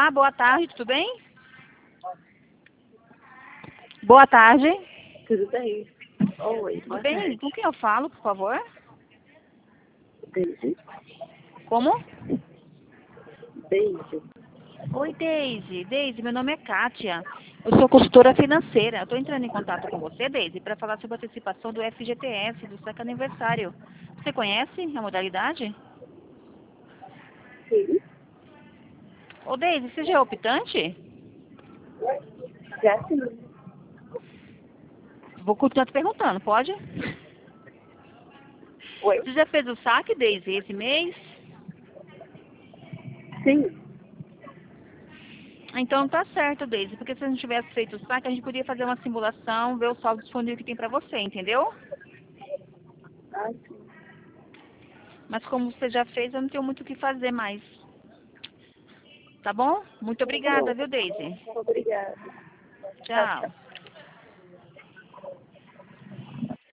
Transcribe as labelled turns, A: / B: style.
A: Olá, boa tarde, tudo bem? Boa tarde.
B: Tudo bem? Oi,
A: Tudo
B: boa
A: bem?
B: tarde.
A: Com quem eu falo, por favor?
B: Daisy?
A: Como?
B: Daisy?
A: Oi, Deise. Deise, meu nome é Kátia. Eu sou consultora financeira. Estou entrando em contato com você, Deise, para falar sobre a antecipação do FGTS, do seu aniversário. Você conhece a modalidade?
B: Sim.
A: Ô, Deise, você já é optante?
B: Já sim.
A: Vou continuar te perguntando, pode?
B: Oi?
A: Você já fez o saque, Deise, esse mês?
B: Sim.
A: Então tá certo, Deise, porque se a gente tivesse feito o saque, a gente podia fazer uma simulação, ver o saldo disponível que tem para você, entendeu?
B: Ah, sim.
A: Mas como você já fez, eu não tenho muito o que fazer mais. Tá bom? Muito
B: Tá
A: obrigada,
B: bom.
A: viu, Deise?
B: Obrigada. Tchau,
A: Tchau.
B: tchau.